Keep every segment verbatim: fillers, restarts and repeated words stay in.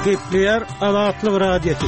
Takipleyer Azatlyk Radiosu.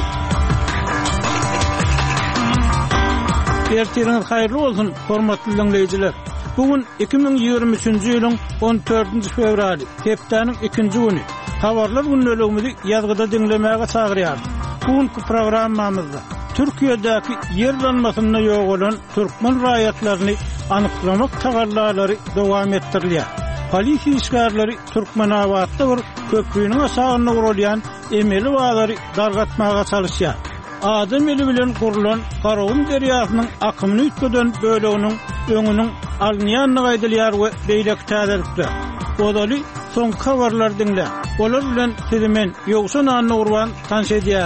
Ertiriniz hayırlı olsun, hormatly dinleyijiler. Bugün iki bin ýygrimi üçinji ýylyň on dördünji fevraly, hepdeniň ikinji güni. Habarlar günnelegimizi ýazgyda dinlemäge çagyrýar. Bugünkü programmamyzda Türkiýedäki ýerlenmesine ýok bolan türkmen raýatlaryny anyklamak tagallalary dowam etdirilýär. Polisiýa işgärleri Türkmenawatda bir köprüniň aşagyna urulýan emeli wagary dargatmaga çalışýar. Adam eli bilen kurulan Garawun derýasynyň akymyny ütgeden böleginiň öňüniň alnýanyny gaýdylýar we beýlek täzelikler. Odaly soň habarlar dinle. Olar bilen sizi men Ýogşan anyny urban tanış edýär.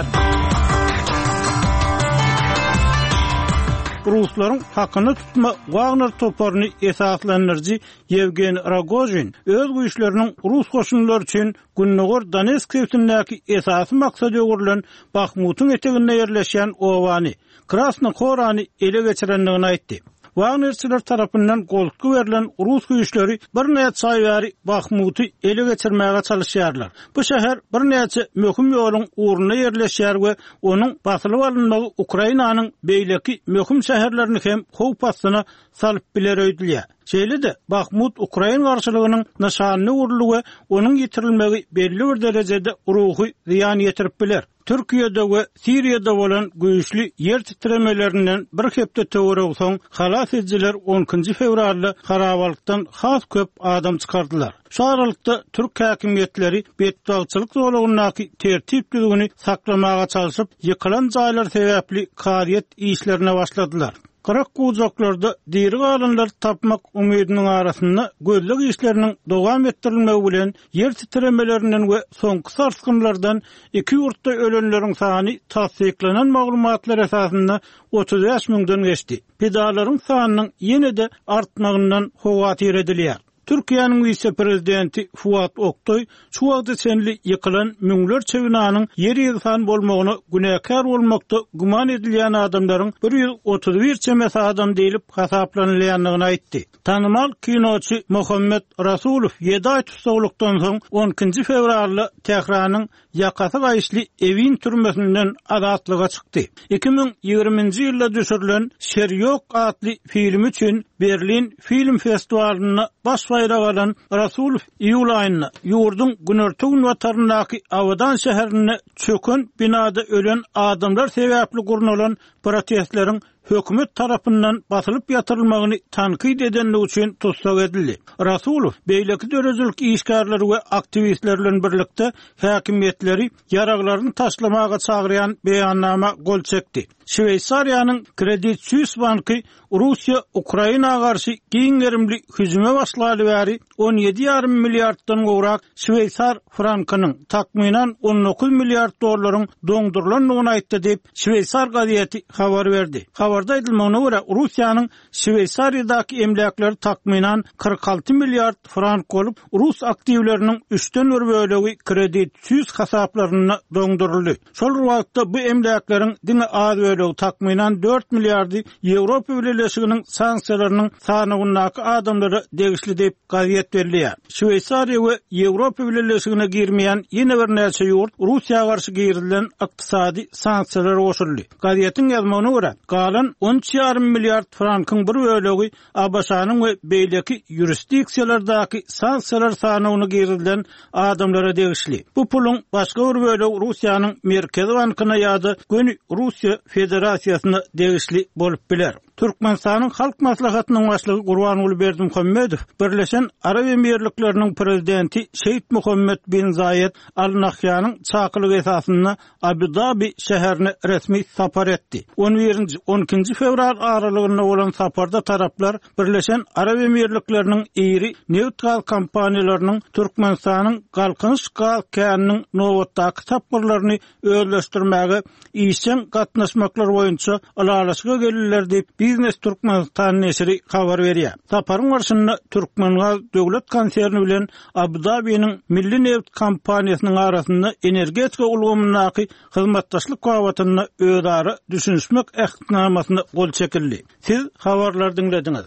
Ruslaryň hakyny tutma Wagner toparyny esaslandyrjy Yevgeni Rogozin öz güýçleriniň Rus goşunlary üçin Günnogor Donetsk şehrindäki esasy maksady öwrülen Bakhmutyň eteginde ýerleşýän owany Krasny Horany ele geçirendigini aýtdy. Wagnerçiler tarapyndan golky berilen Rus güýçleri bir näçe saýary Bakhmuty ele geçirmäge çalışýarlar. Bu şäher bir näçe möhüm ýoluň uğruna ýerleşýär we onuň basylyp alynmagy Ukrainanyň beýleki möhüm şäherlerini hem howp astyna salyp biler öýdülýär. Şeýle-de Bakhmut Ukraina garşylygynyň nişanyny urulgy we onuň ýitirilmegi belli bir derejede ruhy ziýan ýetirip biler. Türkiýede we Siriýada bolan güýçli ýer titremelerinden bir hepde töwereg soň halas edjiler onunji fevralda harabalykdan has köp adam çykardylar. Şu aralykda Türk häkimetleri betdalçylyk zolagynyňky tertipligini saklamaga çalışyp ýykylan jaýlar sebäpli karyet işlerine başladylar. Kırak kuzaklarda diri galanlar tapmak umidinin arasında gözlük işlerinin dowam ettirilmegi bilen yer titremelerinden we soňky sarsgynlardan iki ýurtda ölenleriň sany tasdiklanan maglumatlar esasında otuz beş miňden geçdi. Pedalaryň sanynyň ýene-de artmagyndan howatyr edilýär. Türkiýanyň vice-prezidenti Fuat Oktoy şu wagtda senli ýykylan müňlerçe binanyň ýeri ýysan bolmagyny günäkär bolmakda guman edilýän adamlaryň bir ýüz otuz bir çemes adam diýilip hasaplanylýanlygyny aýtdy. Tanymal kinoçy Muhammed Rasulow ýedi aý tutsagylykdan soň onunji fevralda Tehranyň ýakasy gaýşly Evin türmesinden azatlyga çykdy. iki bin ýygrimiňji ýylda düşürilen Şeryok adly film üçin Berlin Film Festivalyna baş baýrak alan Rasulow iýul aýyna ýurdun Günertüň wataryndaky Awadan şäherine çöken binada ölen adamlar sebäpli gurnulan protestleriň hökümet tarapyndan basylyp ýatyrylmagyny tankyd edenligi üçin tutsak edildi. Rasulow beýleki dörejilik işgärleri we aktivistler bilen birlikde häkimetleri ýaraglaryny taşlamaga çagyrýan beýannama gol çekdi. Şweýsariýanyň Credit Suisse banky Russiýa Ukraina garşy giňerimli hüjüme başlaly bäri on ýedi ýarym milliarddan gowrak Şweýsar frankynyň takminan on dokuz milliard dollaryň doňdurulanlygyny aýtdy diýip Şweýsar gazieti habar berdi. Habarda aýdylmagyna görä Russiýanyň Şweýsariýadaky emlakları takminan kırk altı milliard frank bolup Rus aktivleriniň üçden bir bölegi Credit Suisse hasaplaryna doňduruldy. Şol wagtda bu emlaklaryň diňe az bölegi takminan dört milliardy Ýewropa Birleşiginiň sanksiýalarynyň sanygynaky adamlara degişli diýip gaziet berilýär. Şweýsariýa we Ýewropa Birleşigine girmeýän ýene bir näçe ýurt Russiýa garşy girilen ykdysady sanksiýalara goşuldy. Gazetiň ýazmagyna görä, galan on üç ýarym milliard frankyň bir bölegi A B S-nyň we beýleki ýurisdiksiýalardaky sanksiýalar sanygyny girilen adamlara degişli. Bu puluň başga bir bölegi Russiýanyň Merkezi bankyna ýa-da Göni Russiýa Federasiýasyna degişli bolup biler. Türkmenistanyň halk maslahatynyň başlygy Gurbanuly Berdimuhammedow Birleşen Arab Emirlikleriniň prezidenti Şeýit Muhammed bin Zayed Al Nahyanyň çakylygy esasında Abu Dhabi şäherine resmi sapar etdi. on birinji on ikinji fevral aralygynda bolan saparda taraplar Birleşen Arab Emirlikleriniň iri neft gaz kompaniýalarynyň Türkmenistanyň galkynyş gaz käniniň nowatdaky saparlaryny özleşdirmäge işçen gatnaşmaklar boýunça alalaşyga gelirler diýip Biznes Türkmenistan neşri habar berýär. Saparyň barşynda Türkmengaz döwlet konserni bilen Abu Dhabi'niň Milli Neft kompaniýasynyň arasynda energetika ulgamynyňky hyzmatdaşlyk gawatyny özara düşünşmek ähdnamasyna gol çekildi. Siz habarlar dinlediňiz.